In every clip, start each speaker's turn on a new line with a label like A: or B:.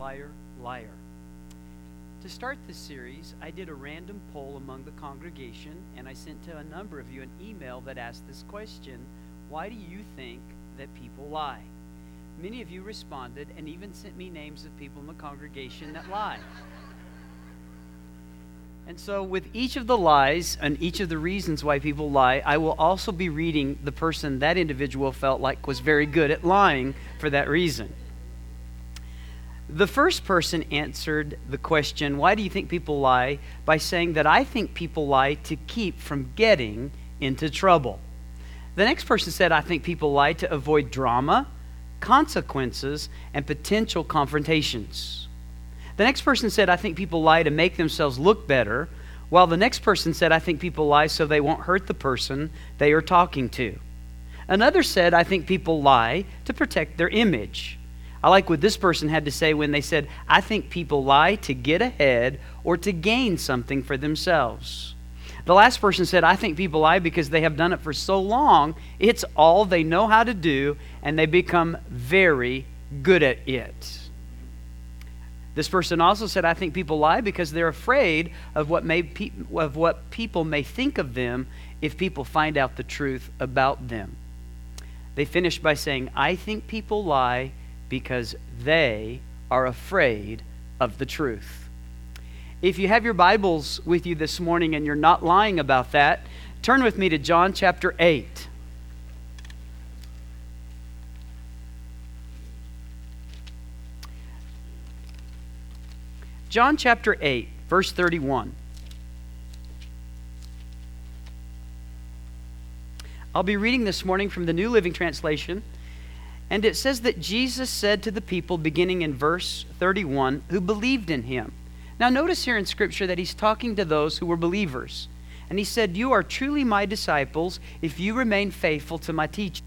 A: Liar, Liar. To start this series, I did a random poll among the congregation, and I sent to a number of you an email that asked this question: why do you think that people lie? Many of you responded and even sent me names of people in the congregation that lie. And so with each of the lies and each of the reasons why people lie, I will also be reading the person that individual felt like was very good at lying for that reason. The first person answered the question, why do you think people lie, by saying that I think people lie to keep from getting into trouble. The next person said, I think people lie to avoid drama, consequences, and potential confrontations. The next person said, I think people lie to make themselves look better, while the next person said, I think people lie so they won't hurt the person they are talking to. Another said, I think people lie to protect their image. I like what this person had to say when they said, I think people lie to get ahead or to gain something for themselves. The last person said, I think people lie because they have done it for so long, it's all they know how to do, and they become very good at it. This person also said, I think people lie because they're afraid of what people may think of them if people find out the truth about them. They finished by saying, I think people lie because they are afraid of the truth. If you have your Bibles with you this morning and you're not lying about that, turn with me to John chapter 8. John chapter 8, verse 31. I'll be reading this morning from the New Living Translation, and it says that Jesus said to the people, beginning in verse 31, who believed in him. Now notice here in Scripture that he's talking to those who were believers. And he said, you are truly my disciples if you remain faithful to my teaching.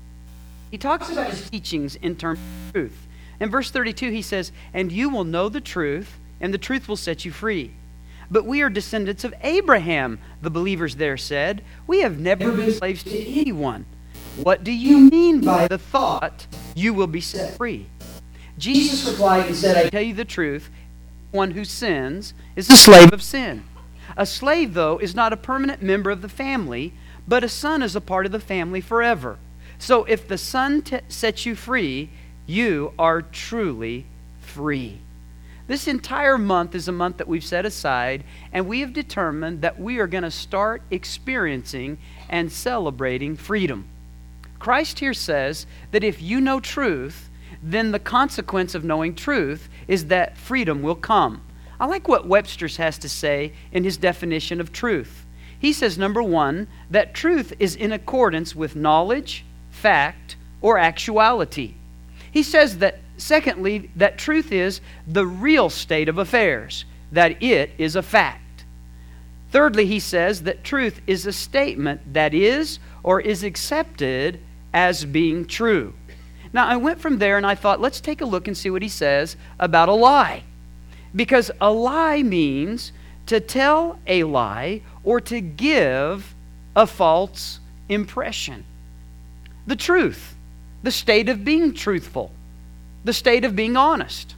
A: He talks about his teachings in terms of truth. In verse 32 he says, and you will know the truth, and the truth will set you free. But we are descendants of Abraham, the believers there said. We have never been slaves to anyone. What do you mean by the thought you will be set free? Jesus replied and said, I tell you the truth, one who sins is a slave of sin. A slave, though, is not a permanent member of the family, but a son is a part of the family forever. So if the Son sets you free, you are truly free. This entire month is a month that we've set aside, and we have determined that we are going to start experiencing and celebrating freedom. Christ here says that if you know truth, then the consequence of knowing truth is that freedom will come. I like what Webster's has to say in his definition of truth. He says, number one, that truth is in accordance with knowledge, fact, or actuality. He says that, secondly, that truth is the real state of affairs, that it is a fact. Thirdly, he says that truth is a statement that is or is accepted as being true. Now, I went from there and I thought, let's take a look and see what he says about a lie. Because a lie means to tell a lie or to give a false impression. The truth, the state of being truthful, the state of being honest.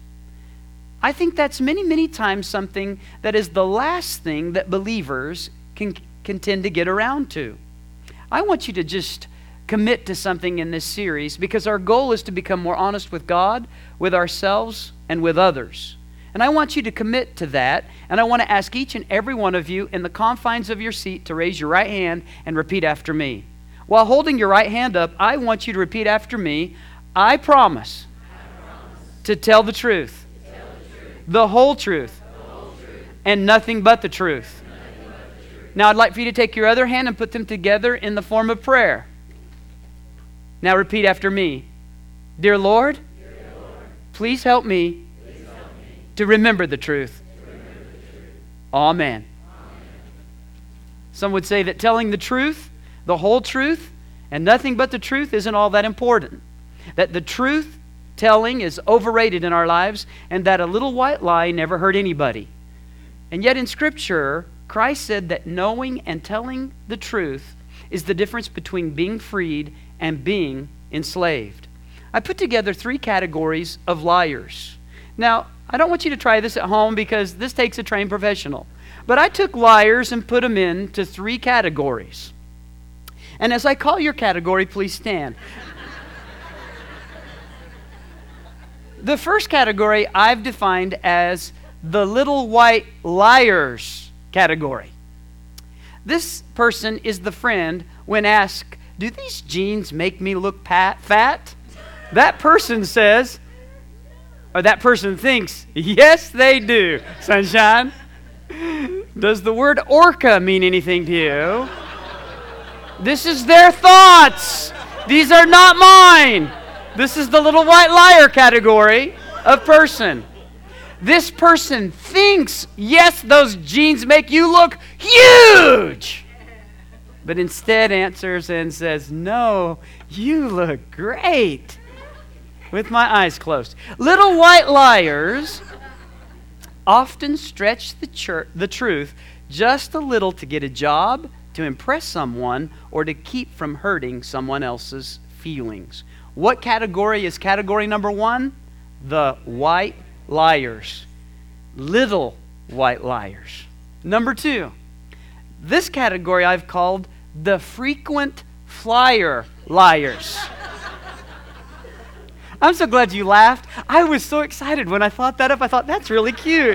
A: I think that's many, many times something that is the last thing that believers can tend to get around to. I want you to just commit to something in this series, because our goal is to become more honest with God, with ourselves, and with others. And I want you to commit to that, and I want to ask each and every one of you in the confines of your seat to raise your right hand and repeat after me. While holding your right hand up, I want you to repeat after me, I promise to tell the truth, the whole truth, and nothing but the truth. Now I'd like for you to take your other hand and put them together in the form of prayer. Now repeat after me. Dear Lord, please help me to remember the truth. Amen. Some would say that telling the truth, the whole truth, and nothing but the truth isn't all that important. That the truth telling is overrated in our lives, and that a little white lie never hurt anybody. And yet in Scripture, Christ said that knowing and telling the truth is the difference between being freed and being enslaved. I put together 3 categories of liars. Now, I don't want you to try this at home because this takes a trained professional. But I took liars and put them into 3 categories. And as I call your category, please stand. The first category I've defined as the little white liars category. This person is the friend when asked, do these jeans make me look fat? That person says, or that person thinks, yes, they do, sunshine. Does the word orca mean anything to you? This is their thoughts. These are not mine. This is the little white liar category of person. This person thinks, yes, those jeans make you look huge. But instead answers and says, no, you look great. With my eyes closed. Little white liars often stretch the truth just a little to get a job, to impress someone, or to keep from hurting someone else's feelings. What category is category number 1? The white liars. Little white liars. Number 2, this category I've called the frequent flyer liars. I'm so glad you laughed. I was so excited when I thought that up. I thought, that's really cute.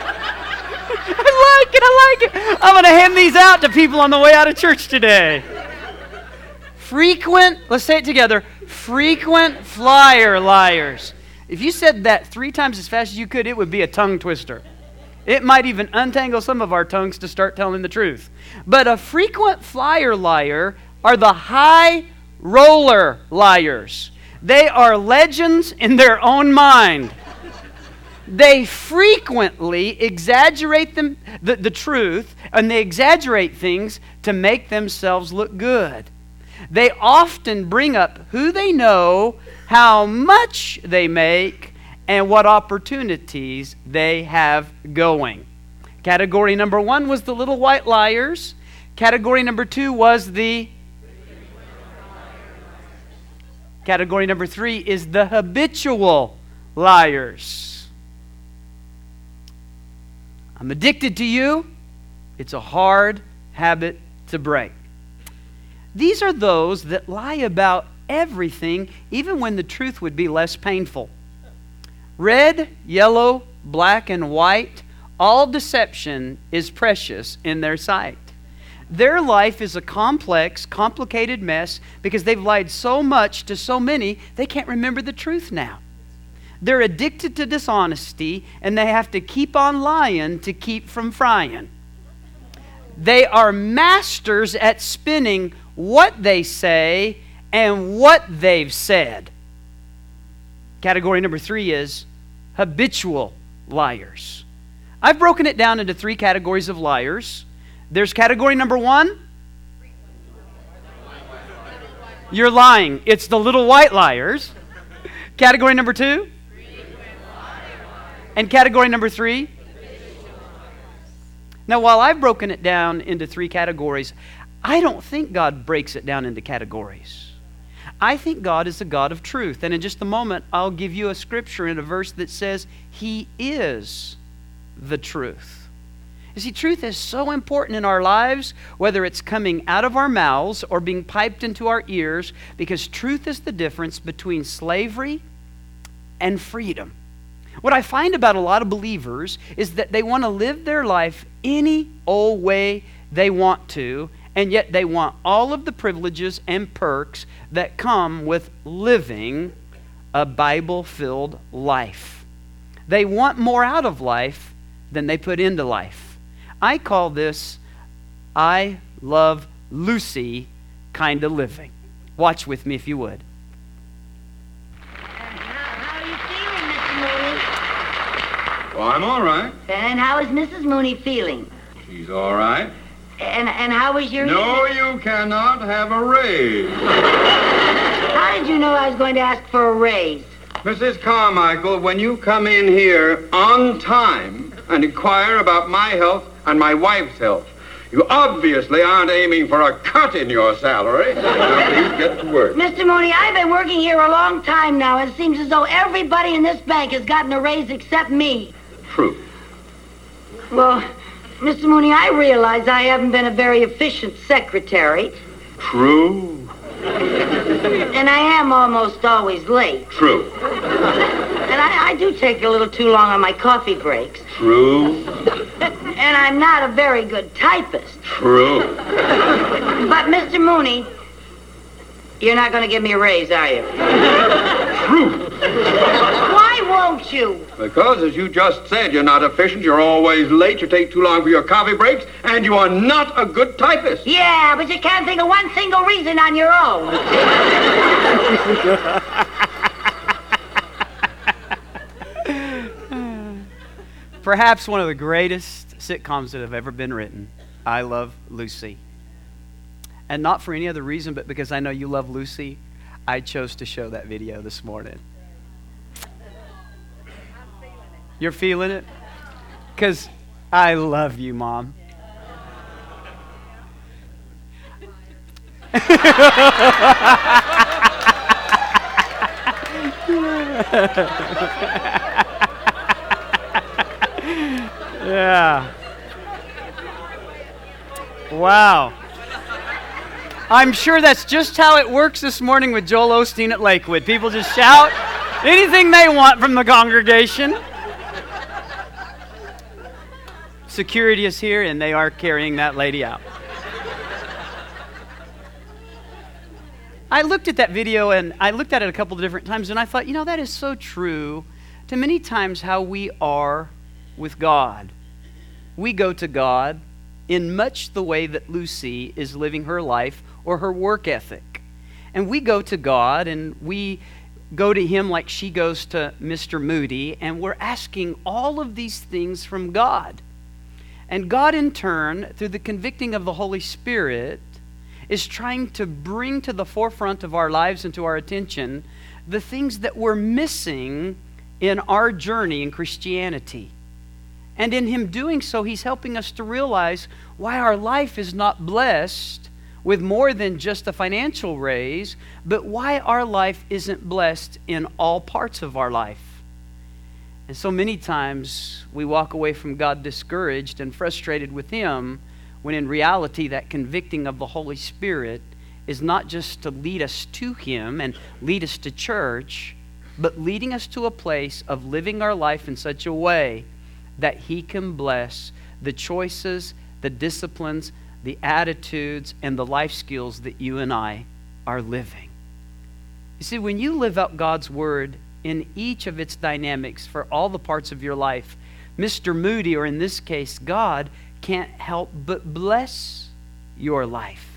A: I like it. I'm going to hand these out to people on the way out of church today. Frequent, let's say it together, frequent flyer liars. If you said that 3 times as fast as you could, it would be a tongue twister. It might even untangle some of our tongues to start telling the truth. But a frequent flyer liar are the high roller liars. They are legends in their own mind. They frequently exaggerate the truth, and they exaggerate things to make themselves look good. They often bring up who they know, how much they make, and what opportunities they have going. Category number 1 was the little white liars. Category number 2 was the... Category number 3 is the habitual liars. I'm addicted to you. It's a hard habit to break. These are those that lie about everything, even when the truth would be less painful. Red, yellow, black, and white, all deception is precious in their sight. Their life is a complex, complicated mess because they've lied so much to so many, they can't remember the truth now. They're addicted to dishonesty, and they have to keep on lying to keep from frying. They are masters at spinning what they say and what they've said. Category number 3 is habitual liars. I've broken it down into 3 categories of liars. There's category number 1. You're lying. It's the little white liars. Category number 2. And category number 3. Now, while I've broken it down into 3 categories, I don't think God breaks it down into categories. I think God is a God of truth. And in just a moment, I'll give you a scripture in a verse that says He is the truth. You see, truth is so important in our lives, whether it's coming out of our mouths or being piped into our ears, because truth is the difference between slavery and freedom. What I find about a lot of believers is that they want to live their life any old way they want to, and yet they want all of the privileges and perks that come with living a Bible-filled life. They want more out of life than they put into life. I call this I Love Lucy kind of living. Watch with me if you would.
B: How are you feeling, Mr. Mooney?
C: Well, I'm all right.
B: And how is Mrs. Mooney feeling?
C: She's all right.
B: And how was your...
C: No, you cannot have a raise.
B: How did you know I was going to ask for a raise?
C: Mrs. Carmichael, when you come in here on time and inquire about my health and my wife's health, You obviously aren't aiming for a cut in your salary. Now, please get to work.
B: Mr. Mooney, I've been working here a long time now, and it seems as though everybody in this bank has gotten a raise except me.
C: True.
B: Well, Mr. Mooney, I realize I haven't been a very efficient secretary,
C: True.
B: and I am almost always late.
C: True.
B: And I do take a little too long on my coffee breaks.
C: True.
B: And I'm not a very good typist.
C: True.
B: But, Mr. Mooney, you're not going to give me a raise, are you?
C: True.
B: Why won't you?
C: Because, as you just said, you're not efficient, you're always late, you take too long for your coffee breaks, and you are not a good typist.
B: Yeah, but you can't think of one single reason on your own.
A: Perhaps one of the greatest sitcoms that have ever been written. I Love Lucy. And not for any other reason, but because I know you love Lucy, I chose to show that video this morning. You're feeling it? Because I love you, Mom. Yeah. Wow. I'm sure that's just how it works this morning with Joel Osteen at Lakewood. People just shout anything they want from the congregation. Security is here, and they are carrying that lady out. I looked at that video, and I looked at it a couple of different times, and I thought, you know, that is so true to many times how we are with God. We go to God in much the way that Lucy is living her life or her work ethic. And we go to God, and we go to Him like she goes to Mr. Moody, and we're asking all of these things from God. And God, in turn, through the convicting of the Holy Spirit, is trying to bring to the forefront of our lives and to our attention the things that we're missing in our journey in Christianity. And in Him doing so, He's helping us to realize why our life is not blessed with more than just a financial raise, but why our life isn't blessed in all parts of our life. And so many times we walk away from God discouraged and frustrated with Him, when in reality that convicting of the Holy Spirit is not just to lead us to Him and lead us to church, but leading us to a place of living our life in such a way that He can bless the choices, the disciplines, the attitudes, and the life skills that you and I are living. You see, when you live out God's Word in each of its dynamics for all the parts of your life, Mr. Moody, or in this case, God, can't help but bless your life.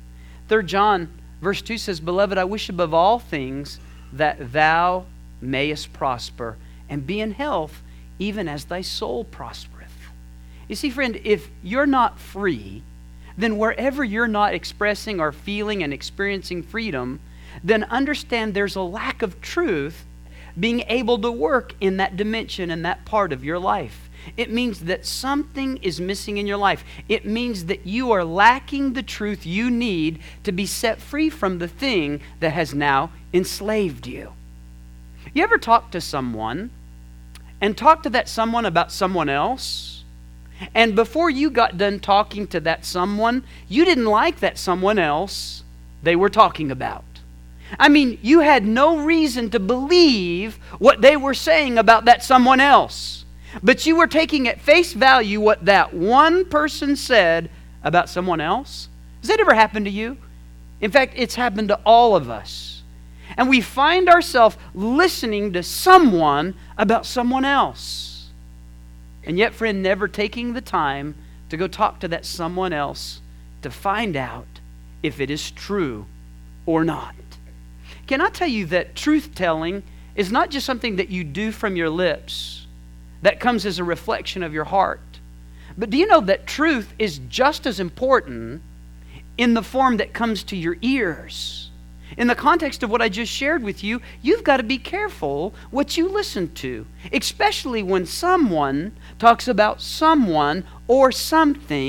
A: 3 John verse 2 says, "Beloved, I wish above all things that thou mayest prosper and be in health, even as thy soul prospereth." You see, friend, if you're not free, then wherever you're not expressing or feeling and experiencing freedom, then understand there's a lack of truth being able to work in that dimension and that part of your life. It means that something is missing in your life. It means that you are lacking the truth you need to be set free from the thing that has now enslaved you. You ever talk to someone and talk to that someone about someone else? And before you got done talking to that someone, you didn't like that someone else they were talking about. I mean, you had no reason to believe what they were saying about that someone else. But you were taking at face value what that one person said about someone else. Has that ever happened to you? In fact, it's happened to all of us. And we find ourselves listening to someone about someone else. And yet, friend, never taking the time to go talk to that someone else to find out if it is true or not. Can I tell you that truth-telling is not just something that you do from your lips, that comes as a reflection of your heart. But do you know that truth is just as important in the form that comes to your ears? In the context of what I just shared with you, you've got to be careful what you listen to, especially when someone talks about someone or something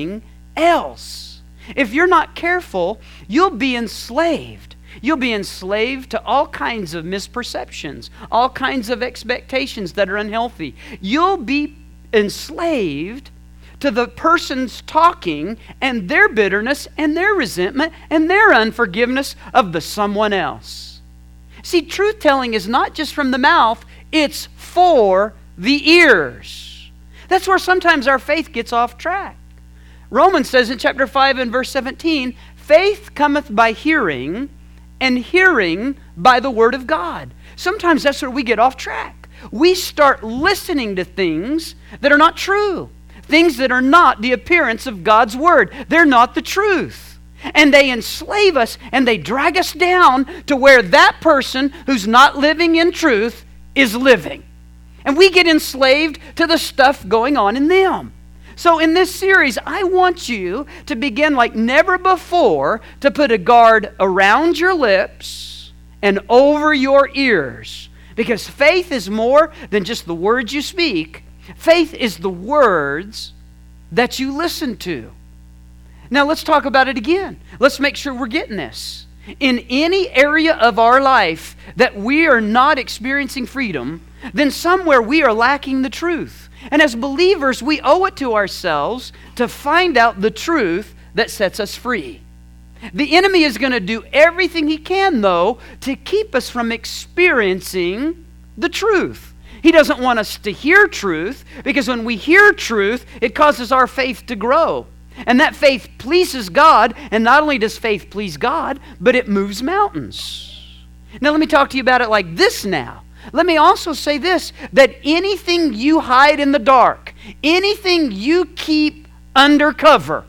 A: else. If you're not careful, you'll be enslaved. You'll be enslaved to all kinds of misperceptions, all kinds of expectations that are unhealthy. You'll be enslaved to the person's talking and their bitterness and their resentment and their unforgiveness of the someone else. See, truth-telling is not just from the mouth, it's for the ears. That's where sometimes our faith gets off track. Romans says in chapter 5 and verse 17, faith cometh by hearing, and hearing by the word of God. Sometimes that's where we get off track. We start listening to things that are not true. Things that are not the appearance of God's word. They're not the truth. And they enslave us and they drag us down to where that person who's not living in truth is living. And we get enslaved to the stuff going on in them. So in this series, I want you to begin like never before to put a guard around your lips and over your ears. Because faith is more than just the words you speak. Faith is the words that you listen to. Now let's talk about it again. Let's make sure we're getting this. In any area of our life that we are not experiencing freedom, then somewhere we are lacking the truth. And as believers, we owe it to ourselves to find out the truth that sets us free. The enemy is going to do everything he can, though, to keep us from experiencing the truth. He doesn't want us to hear truth, because when we hear truth, it causes our faith to grow. And that faith pleases God, and not only does faith please God, but it moves mountains. Now let me talk to you about it like this now. Let me also say this, that anything you hide in the dark, anything you keep undercover,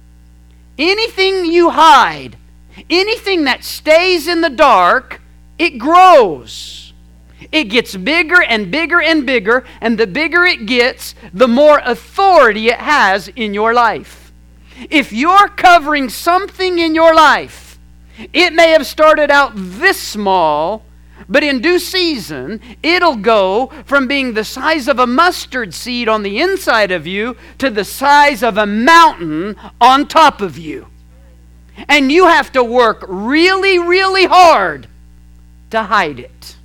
A: anything you hide, anything that stays in the dark, it grows. It gets bigger and bigger and bigger, and the bigger it gets, the more authority it has in your life. If you're covering something in your life, it may have started out this small, but in due season, it'll go from being the size of a mustard seed on the inside of you to the size of a mountain on top of you. And you have to work really, really hard to hide it.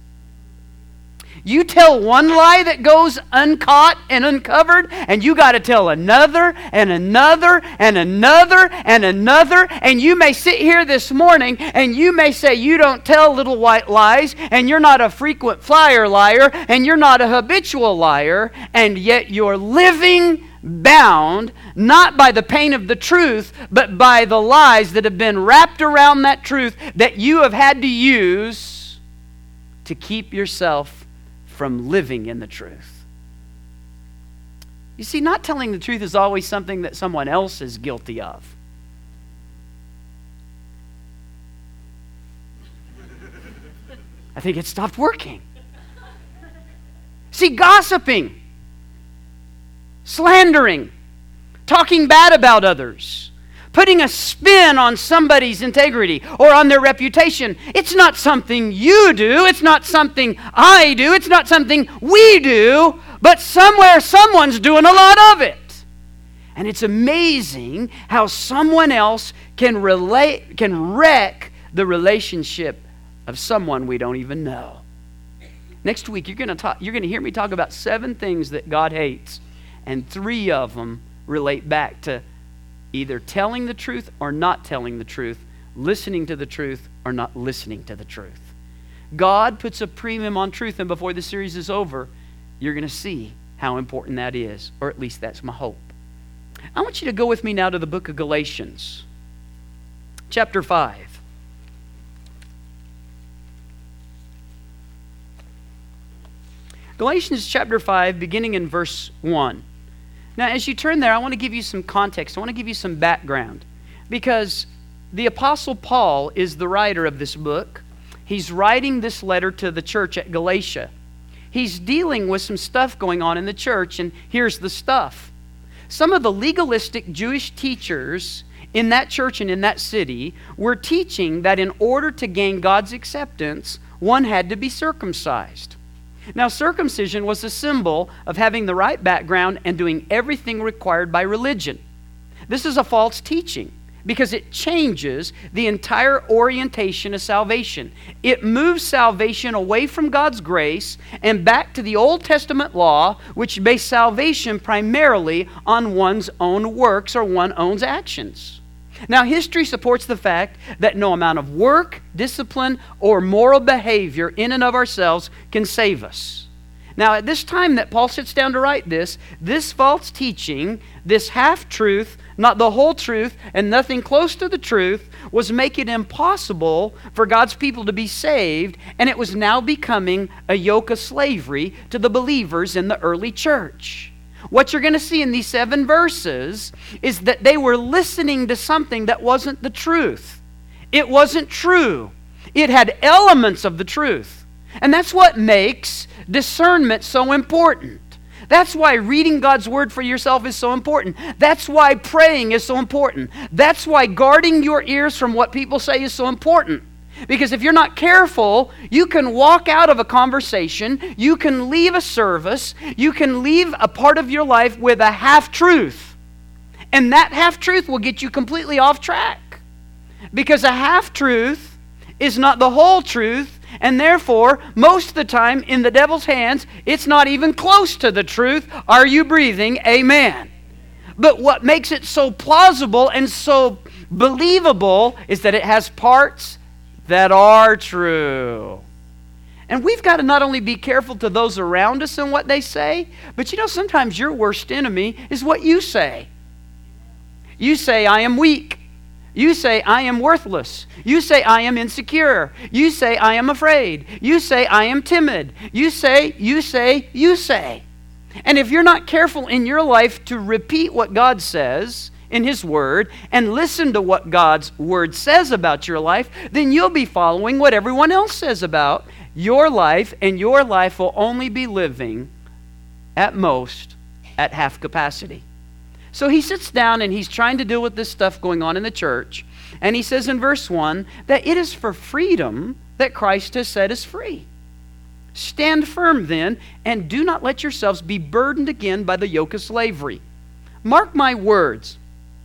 A: You tell one lie that goes uncaught and uncovered, and you got to tell another and another and another and another. And you may sit here this morning and you may say you don't tell little white lies, and you're not a frequent flyer liar, and you're not a habitual liar, and yet you're living bound not by the pain of the truth, but by the lies that have been wrapped around that truth that you have had to use to keep yourself from living in the truth. You see, not telling the truth is always something that someone else is guilty of. I think it stopped working. See, gossiping, slandering, talking bad about others, putting a spin on somebody's integrity or on their reputation. It's not something you do. It's not something I do. It's not something we do. But somewhere someone's doing a lot of it. And it's amazing how someone else can wreck the relationship of someone we don't even know. Next week, you're going to hear me talk about 7 things that God hates. And 3 of them relate back to either telling the truth or not telling the truth, listening to the truth or not listening to the truth. God puts a premium on truth, and before the series is over, you're going to see how important that is, or at least that's my hope. I want you to go with me now to the book of Galatians, chapter 5. Galatians chapter 5, beginning in verse 1. Now, as you turn there, I want to give you some context. I want to give you some background. Because the Apostle Paul is the writer of this book. He's writing this letter to the church at Galatia. He's dealing with some stuff going on in the church, and here's the stuff. Some of the legalistic Jewish teachers in that church and in that city were teaching that in order to gain God's acceptance, one had to be circumcised. Now, circumcision was a symbol of having the right background and doing everything required by religion. This is a false teaching because it changes the entire orientation of salvation. It moves salvation away from God's grace and back to the Old Testament law, which based salvation primarily on one's own works or one's own actions. Now, history supports the fact that no amount of work, discipline, or moral behavior in and of ourselves can save us. Now, at this time that Paul sits down to write this false teaching, this half-truth, not the whole truth, and nothing close to the truth, was making it impossible for God's people to be saved, and it was now becoming a yoke of slavery to the believers in the early church. What you're going to see in these 7 verses is that they were listening to something that wasn't the truth. It wasn't true. It had elements of the truth. And that's what makes discernment so important. That's why reading God's Word for yourself is so important. That's why praying is so important. That's why guarding your ears from what people say is so important. Because if you're not careful, you can walk out of a conversation, you can leave a service, you can leave a part of your life with a half-truth. And that half-truth will get you completely off track. Because a half-truth is not the whole truth, and therefore, most of the time, in the devil's hands, it's not even close to the truth. Are you breathing? Amen. But what makes it so plausible and so believable is that it has parts that are true. And we've got to not only be careful to those around us and what they say, but sometimes your worst enemy is what you say. You say, I am weak. You say, I am worthless. You say, I am insecure. You say, I am afraid. You say, I am timid. You say. And if you're not careful in your life to repeat what God says in His Word and listen to what God's Word says about your life, then you'll be following what everyone else says about your life, and your life will only be living, at most, at half capacity. So he sits down and he's trying to deal with this stuff going on in the church. And he says in verse 1 that it is for freedom that Christ has set us free. Stand firm then, and do not let yourselves be burdened again by the yoke of slavery. Mark my words.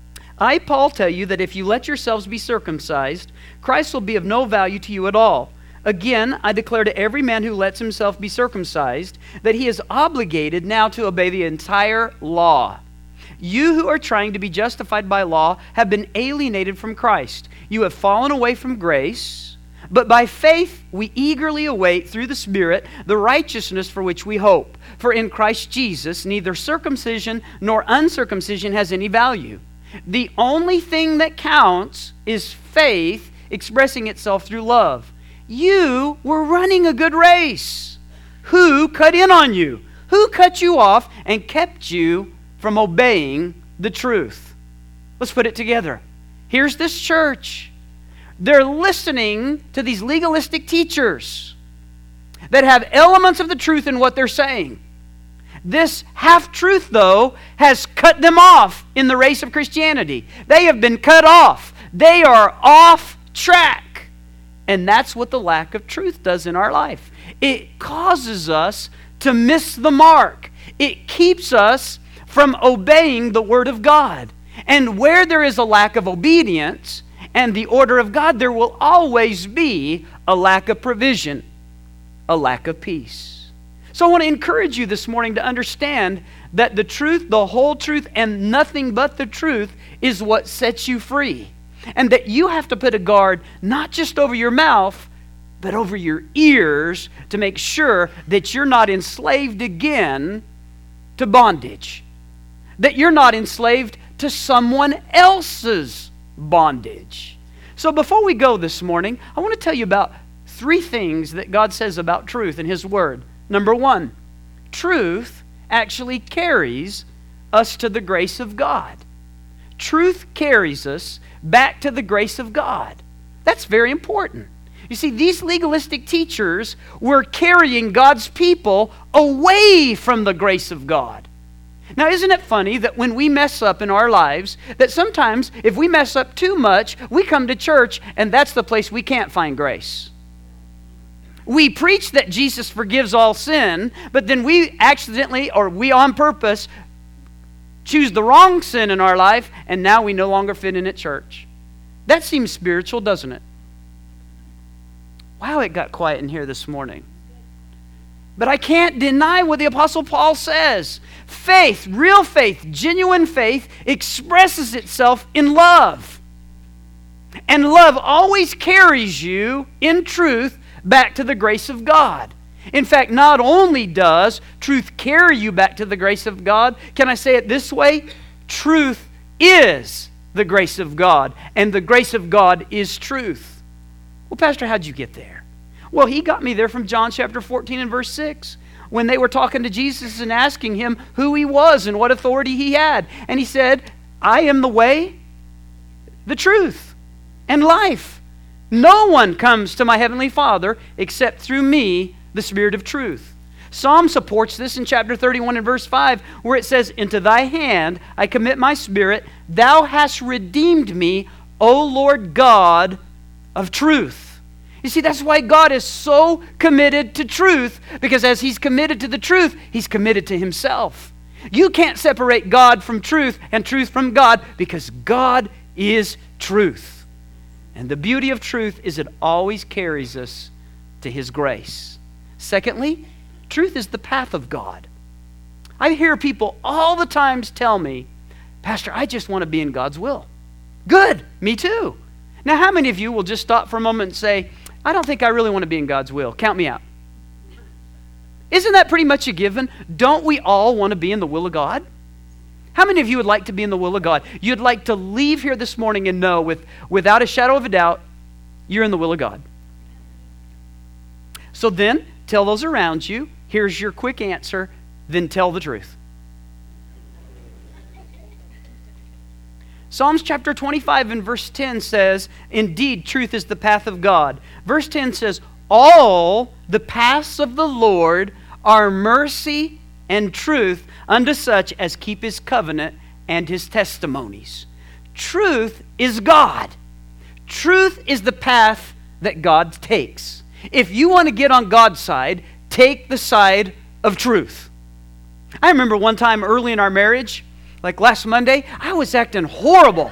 A: I, Paul, tell you that if you let yourselves be circumcised, Christ will be of no value to you at all. Again, I declare to every man who lets himself be circumcised that he is obligated now to obey the entire law. You who are trying to be justified by law have been alienated from Christ. You have fallen away from grace, but by faith we eagerly await through the Spirit the righteousness for which we hope. For in Christ Jesus neither circumcision nor uncircumcision has any value. The only thing that counts is faith expressing itself through love. You were running a good race. Who cut in on you? Who cut you off and kept you from obeying the truth? Let's put it together. Here's this church. They're listening to these legalistic teachers that have elements of the truth in what they're saying. This half-truth, though, has cut them off in the race of Christianity. They have been cut off. They are off track. And that's what the lack of truth does in our life. It causes us to miss the mark. It keeps us from obeying the Word of God. And where there is a lack of obedience and the order of God, there will always be a lack of provision, a lack of peace. So I want to encourage you this morning to understand that the truth, the whole truth, and nothing but the truth is what sets you free. And that you have to put a guard not just over your mouth, but over your ears to make sure that you're not enslaved again to bondage. That you're not enslaved to someone else's bondage. So before we go this morning, I want to tell you about 3 things that God says about truth in His Word. Number 1, truth actually carries us to the grace of God. Truth carries us back to the grace of God. That's very important. You see, these legalistic teachers were carrying God's people away from the grace of God. Now, isn't it funny that when we mess up in our lives, that sometimes if we mess up too much, we come to church and that's the place we can't find grace. We preach that Jesus forgives all sin, but then we accidentally, or we on purpose, choose the wrong sin in our life, and now we no longer fit in at church. That seems spiritual, doesn't it? Wow, it got quiet in here this morning. But I can't deny what the Apostle Paul says. Faith, real faith, genuine faith, expresses itself in love. And love always carries you, in truth, back to the grace of God. In fact, not only does truth carry you back to the grace of God, can I say it this way? Truth is the grace of God, and the grace of God is truth. Well, Pastor, how'd you get there? Well, he got me there from John chapter 14 and verse 6, when they were talking to Jesus and asking him who he was and what authority he had. And he said, I am the way, the truth, and life. No one comes to my heavenly Father except through me, the Spirit of truth. Psalm supports this in chapter 31 and verse 5, where it says, into thy hand I commit my spirit. Thou hast redeemed me, O Lord God of truth. You see, that's why God is so committed to truth, because as he's committed to the truth, he's committed to himself. You can't separate God from truth and truth from God, because God is truth. And the beauty of truth is it always carries us to his grace. Secondly, truth is the path of God. I hear people all the times tell me, Pastor, I just want to be in God's will. Good, me too. Now, how many of you will just stop for a moment and say, I don't think I really want to be in God's will. Count me out. Isn't that pretty much a given? Don't we all want to be in the will of God? How many of you would like to be in the will of God? You'd like to leave here this morning and know without a shadow of a doubt, you're in the will of God. So then, tell those around you, here's your quick answer, then tell the truth. Psalms chapter 25 and verse 10 says, indeed, truth is the path of God. Verse 10 says, all the paths of the Lord are mercy and truth unto such as keep his covenant and his testimonies. Truth is God. Truth is the path that God takes. If you want to get on God's side, take the side of truth. I remember one time early in our marriage, like last Monday, I was acting horrible.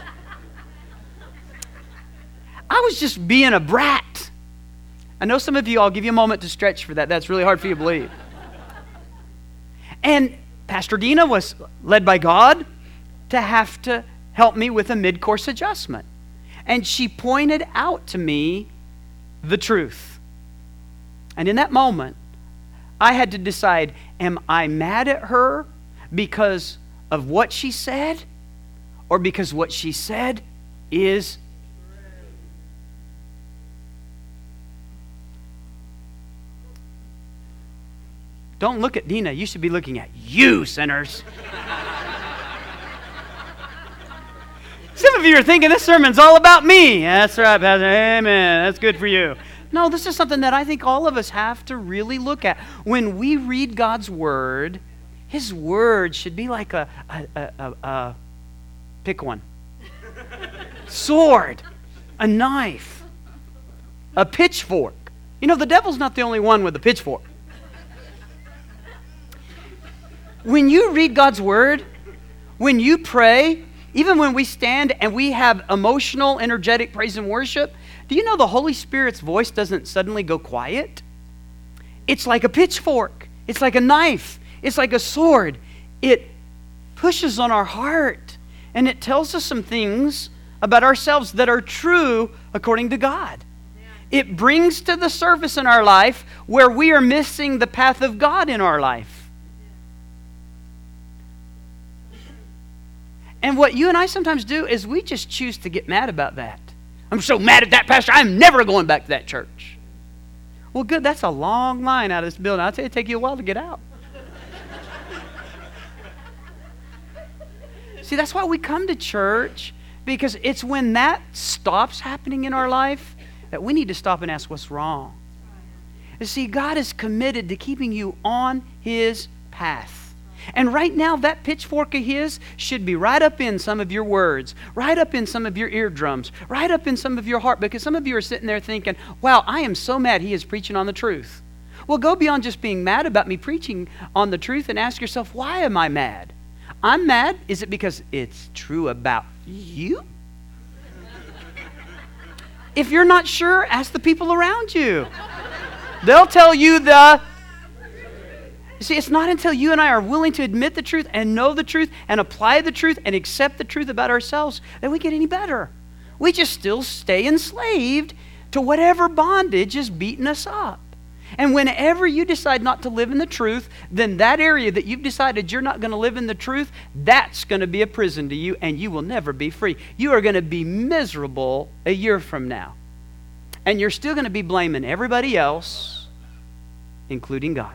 A: I was just being a brat. I know some of you, I'll give you a moment to stretch for that. That's really hard for you to believe. And Pastor Dina was led by God to have to help me with a mid-course adjustment. And she pointed out to me the truth. And in that moment, I had to decide, am I mad at her because of what she said, or because what she said is Don't look at Dina. You should be looking at you, sinners. Some of you are thinking this sermon's all about me. That's right, Pastor. Amen. That's good for you. No, this is something that I think all of us have to really look at. When we read God's Word, His Word should be like pick one. Sword, a knife, a pitchfork. You know, the devil's not the only one with a pitchfork. When you read God's Word, when you pray, even when we stand and we have emotional, energetic praise and worship, do you know the Holy Spirit's voice doesn't suddenly go quiet? It's like a pitchfork. It's like a knife. It's like a sword. It pushes on our heart, and it tells us some things about ourselves that are true according to God. It brings to the surface in our life where we are missing the path of God in our life. And what you and I sometimes do is we just choose to get mad about that. I'm so mad at that pastor, I'm never going back to that church. Well, good, that's a long line out of this building. I'll tell you, it'll take you a while to get out. See, that's why we come to church, because it's when that stops happening in our life that we need to stop and ask what's wrong. You see, God is committed to keeping you on His path. And right now, that pitchfork of His should be right up in some of your words, right up in some of your eardrums, right up in some of your heart, because some of you are sitting there thinking, wow, I am so mad he is preaching on the truth. Well, go beyond just being mad about me preaching on the truth and ask yourself, why am I mad? I'm mad. Is it because it's true about you? If you're not sure, ask the people around you. They'll tell you You see, it's not until you and I are willing to admit the truth and know the truth and apply the truth and accept the truth about ourselves that we get any better. We just still stay enslaved to whatever bondage is beating us up. And whenever you decide not to live in the truth, then that area that you've decided you're not going to live in the truth, that's going to be a prison to you, and you will never be free. You are going to be miserable a year from now. And you're still going to be blaming everybody else, including God.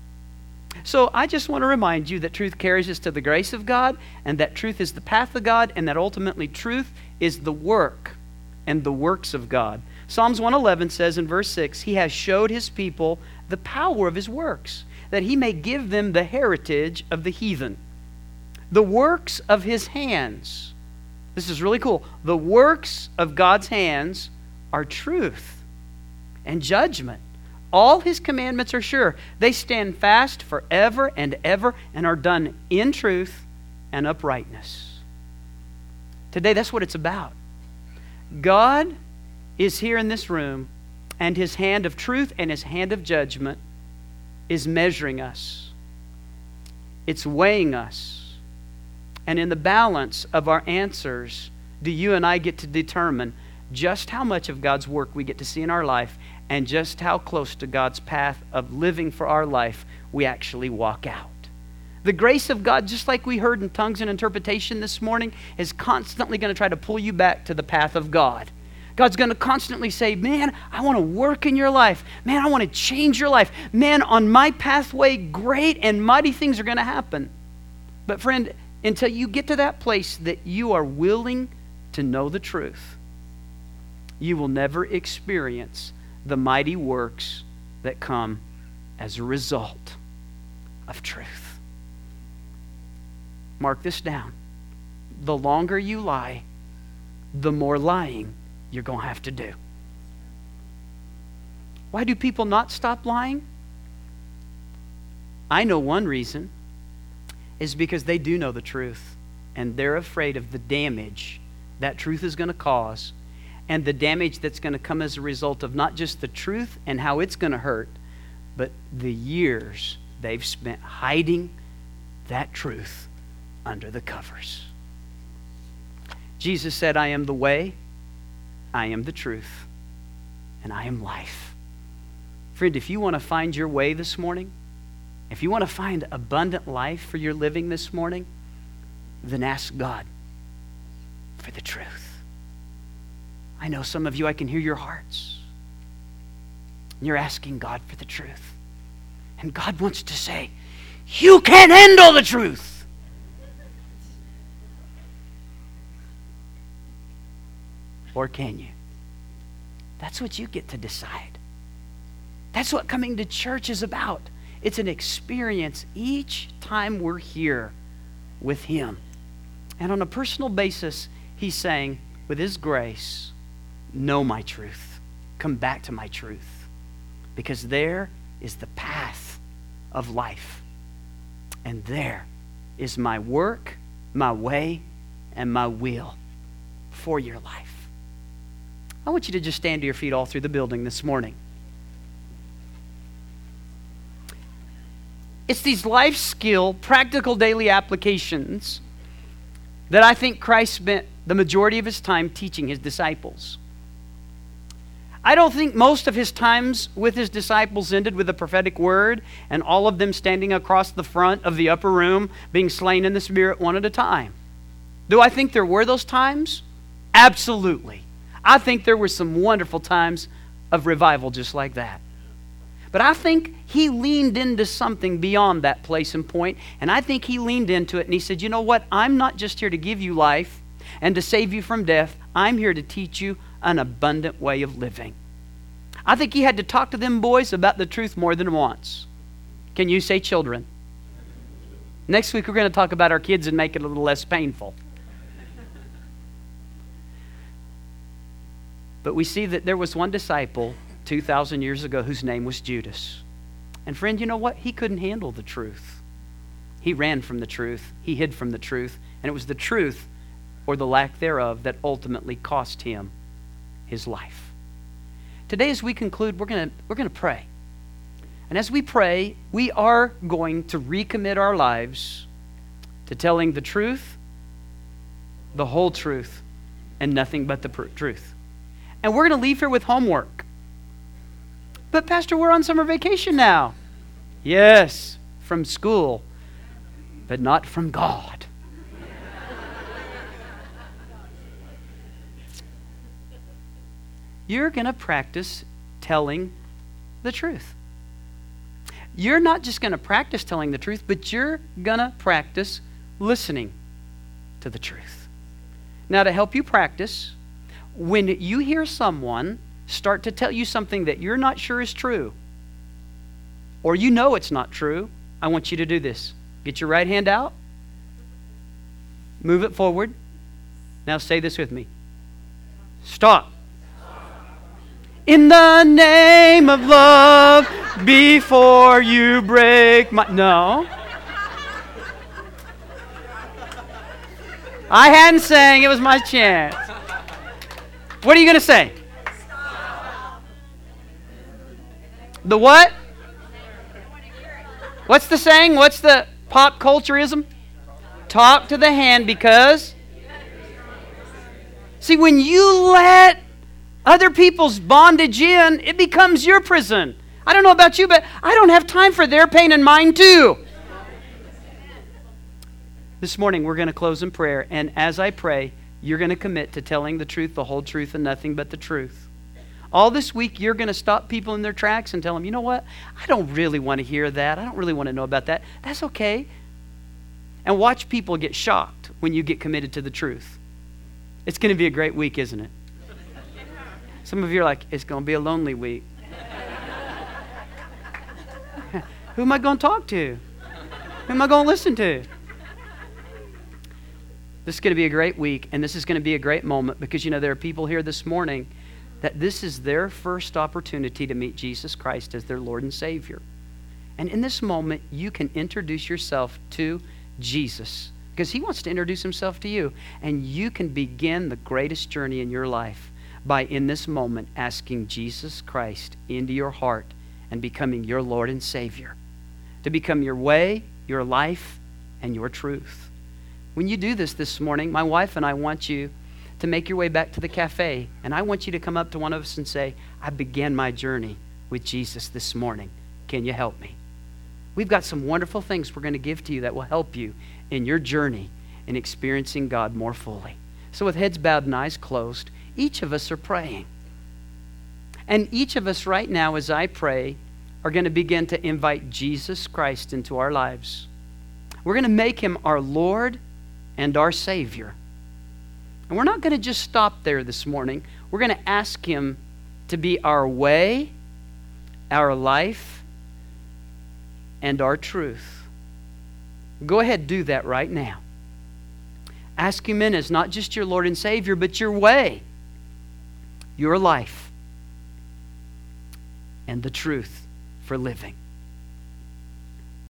A: So I just want to remind you that truth carries us to the grace of God, and that truth is the path of God, and that ultimately truth is the work and the works of God. Psalms 111 says in verse 6, He has showed His people the power of His works, that He may give them the heritage of the heathen. The works of His hands. This is really cool. The works of God's hands are truth and judgment. All His commandments are sure. They stand fast forever and ever and are done in truth and uprightness. Today, that's what it's about. God is here in this room, and His hand of truth and His hand of judgment is measuring us. It's weighing us. And in the balance of our answers, do you and I get to determine just how much of God's work we get to see in our life, and just how close to God's path of living for our life we actually walk out. The grace of God, just like we heard in tongues and interpretation this morning, is constantly going to try to pull you back to the path of God. God's going to constantly say, man, I want to work in your life. Man, I want to change your life. Man, on my pathway, great and mighty things are going to happen. But friend, until you get to that place that you are willing to know the truth, you will never experience the mighty works that come as a result of truth. Mark this down. The longer you lie, the more lying you're going to have to do. Why do people not stop lying? I know one reason is because they do know the truth, and they're afraid of the damage that truth is going to cause, and the damage that's going to come as a result of not just the truth and how it's going to hurt, but the years they've spent hiding that truth under the covers. Jesus said, I am the way, I am the truth, and I am life. Friend, if you want to find your way this morning, if you want to find abundant life for your living this morning, then ask God for the truth. I know some of you, I can hear your hearts. And you're asking God for the truth. And God wants to say, you can't handle the truth. Or can you? That's what you get to decide. That's what coming to church is about. It's an experience each time we're here with Him. And on a personal basis, He's saying, with His grace, know my truth. Come back to my truth. Because there is the path of life. And there is my work, my way, and my will for your life. I want you to just stand to your feet all through the building this morning. It's these life skill, practical daily applications that I think Christ spent the majority of His time teaching His disciples. I don't think most of His times with His disciples ended with a prophetic word and all of them standing across the front of the upper room being slain in the Spirit one at a time. Do I think there were those times? Absolutely. I think there were some wonderful times of revival just like that. But I think He leaned into something beyond that place and point, and I think He leaned into it and He said, you know what? I'm not just here to give you life and to save you from death. I'm here to teach you an abundant way of living. I think He had to talk to them boys about the truth more than once. Can you say children? Next week we're going to talk about our kids and make it a little less painful. But we see that there was one disciple 2,000 years ago whose name was Judas. And friend, you know what? He couldn't handle the truth. He ran from the truth. He hid from the truth. And it was the truth, or the lack thereof, that ultimately cost him his life. Today, as we conclude, we're going to pray. And as we pray, we are going to recommit our lives to telling the truth, the whole truth, and nothing but the truth. And we're going to leave here with homework. But Pastor, we're on summer vacation now. Yes, from school, but not from God. You're going to practice telling the truth. You're not just going to practice telling the truth, but you're going to practice listening to the truth. Now, to help you practice, when you hear someone start to tell you something that you're not sure is true, or you know it's not true, I want you to do this. Get your right hand out. Move it forward. Now say this with me. Stop. In the name of love, before you break my... No. I hadn't sang. It was my chance. What are you going to say? The what? What's the saying? What's the pop cultureism? Talk to the hand because... See, when you let other people's bondage in, it becomes your prison. I don't know about you, but I don't have time for their pain and mine too. This morning, we're going to close in prayer, and as I pray, you're going to commit to telling the truth, the whole truth, and nothing but the truth. All this week, you're going to stop people in their tracks and tell them, you know what? I don't really want to hear that. I don't really want to know about that. That's okay. And watch people get shocked when you get committed to the truth. It's going to be a great week, isn't it? Some of you are like, it's going to be a lonely week. Who am I going to talk to? Who am I going to listen to? This is going to be a great week, and this is going to be a great moment because, you know, there are people here this morning that this is their first opportunity to meet Jesus Christ as their Lord and Savior. And in this moment, you can introduce yourself to Jesus because He wants to introduce Himself to you. And you can begin the greatest journey in your life by, in this moment, asking Jesus Christ into your heart and becoming your Lord and Savior. To become your way, your life, and your truth. When you do this morning, my wife and I want you to make your way back to the cafe, and I want you to come up to one of us and say, I began my journey with Jesus this morning. Can you help me? We've got some wonderful things we're going to give to you that will help you in your journey in experiencing God more fully. So with heads bowed and eyes closed, each of us are praying. And each of us right now, as I pray, are going to begin to invite Jesus Christ into our lives. We're going to make Him our Lord and our Savior. And we're not going to just stop there this morning. We're going to ask Him to be our way, our life, and our truth. Go ahead, do that right now. Ask Him in as not just your Lord and Savior, but your way, your life, and the truth for living.